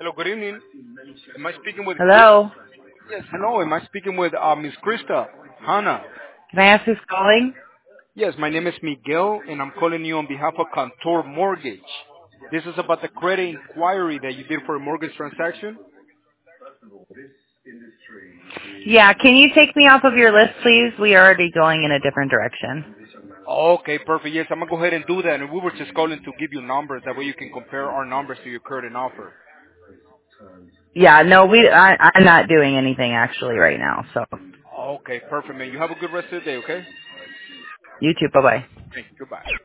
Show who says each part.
Speaker 1: Hello, good evening. Am I speaking with Chris?
Speaker 2: Hello.
Speaker 1: Yes, hello. Am I speaking with Miss Krista? Hannah?
Speaker 2: Can I ask who's calling?
Speaker 1: Yes, my name is Miguel, and I'm calling you on behalf of Cantor Mortgage. This is about the credit inquiry that you did for a mortgage transaction.
Speaker 2: Yeah, can you take me off of your list, please? We are already going in a different direction.
Speaker 1: Okay, perfect. Yes, I'm going to go ahead and do that. And we were just calling to give you numbers. That way you can compare our numbers to your current offer.
Speaker 2: Yeah, no, I'm not doing anything actually right now, so
Speaker 1: Okay, perfect, man. You have a good rest of the day, okay?
Speaker 2: you too, bye-bye.
Speaker 1: Thank you. Goodbye.